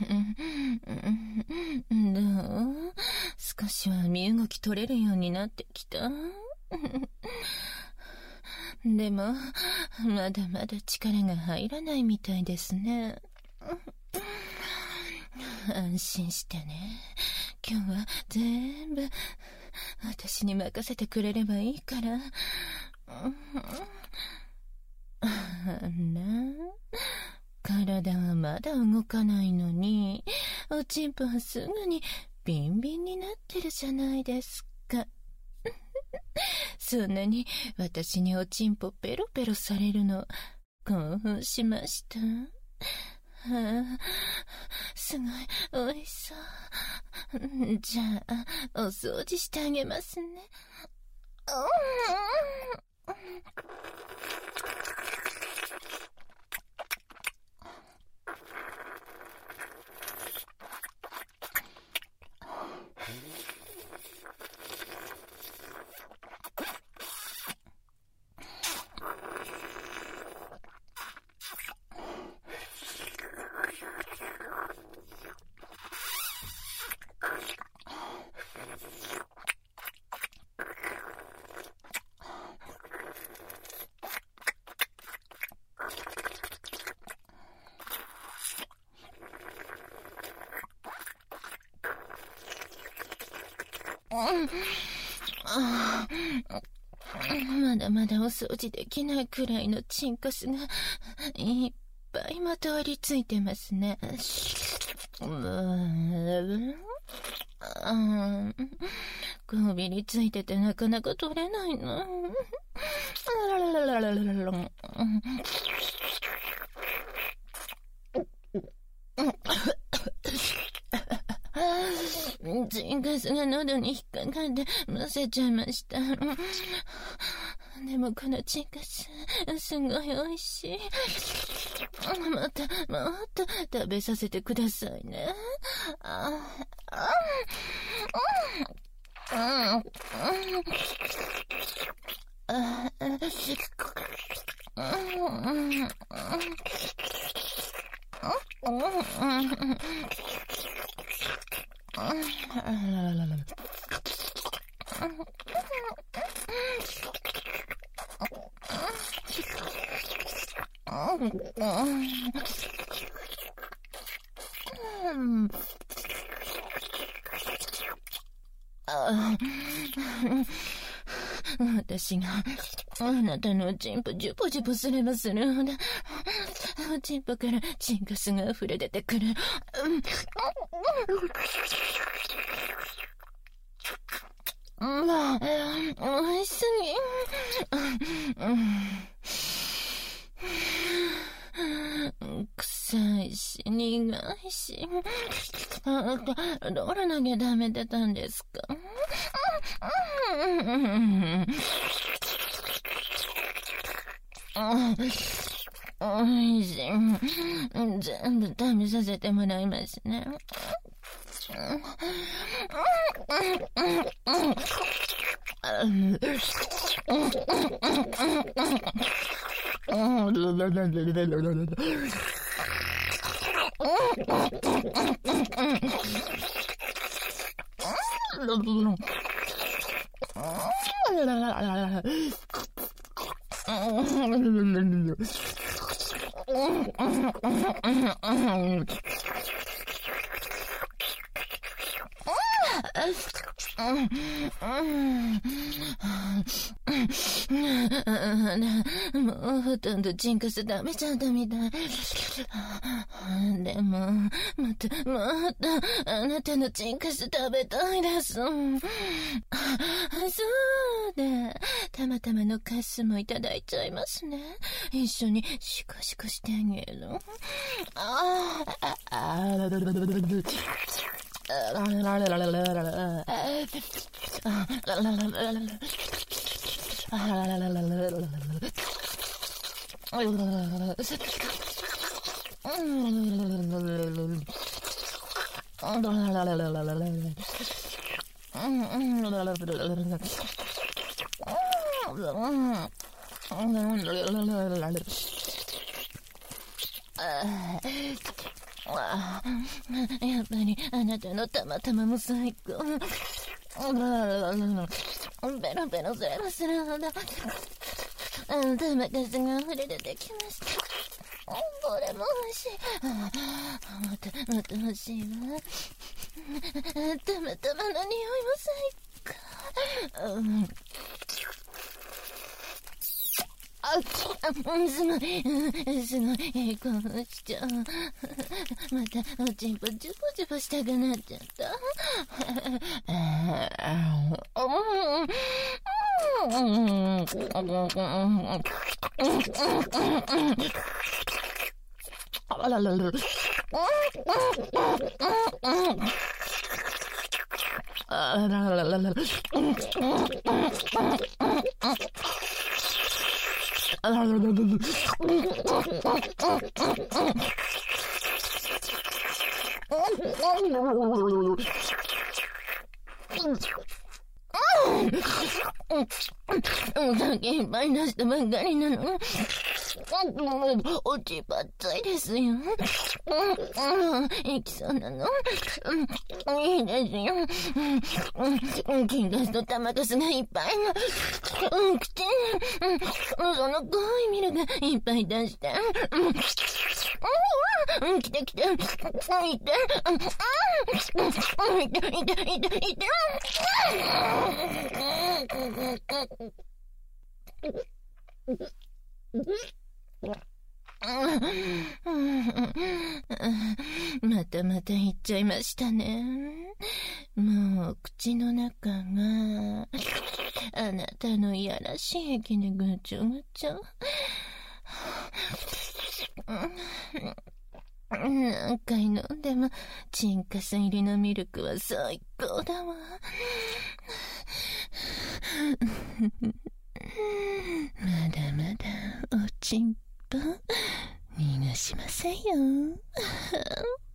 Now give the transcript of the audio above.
どう？少しは身動き取れるようになってきた？でも、まだまだ力が入らないみたいですね。安心してね。今日は全部私に任せてくれればいいから。体はまだ動かないのに、おちんぽはすぐにビンビンになってるじゃないですか。そんなに私におちんぽペロペロされるの興奮しました。すごいおいしそう。じゃあお掃除してあげますね。まだまだお掃除できないくらいのチンコスがいっぱいまとわりついてますね。こびりついててなかなか取れないの。チンカスが喉に引っかかってむせちゃいました。でもこのチンカスすごい美味しい。もっと食べさせてくださいね。私があなたのおちんぽジュポジュポすればするほどおちんぽからチンカスが溢れ出てくる。おいしすぎ。臭いし苦いし。どれなきゃダメ出たんですか？おいしい。全部食べさせてもらいますね。もうほとんどチンカス食べちゃったみたい。でももっとあなたのチンカス食べたいです。そうだ、たまたまのカスもいただいちゃいますね。一緒にシコシコしてあげる。 やっぱりあなたのたまたまも最高。ベロベロすればするほど玉数が溢れ出てきました。これも欲しい。もっと欲しいわ。たまたまの匂いも最高。すごい、興奮しちゃう。また、おちんぽジュポジュポしたくなっちゃった。お酒いっぱい出したばっかりなのにおちばっついですよ。いきそうなの。いいですよ。金ガスと玉ガスがいっぱいの口にその濃いミルがいっぱい出して来て来ていてまた言っちゃいましたね。もう口の中があなたのいやらしい液でぐちょぐちょ。何回飲んでもチンカス入りのミルクは最高だわ。まだまだおちんぽ逃がしませんよ。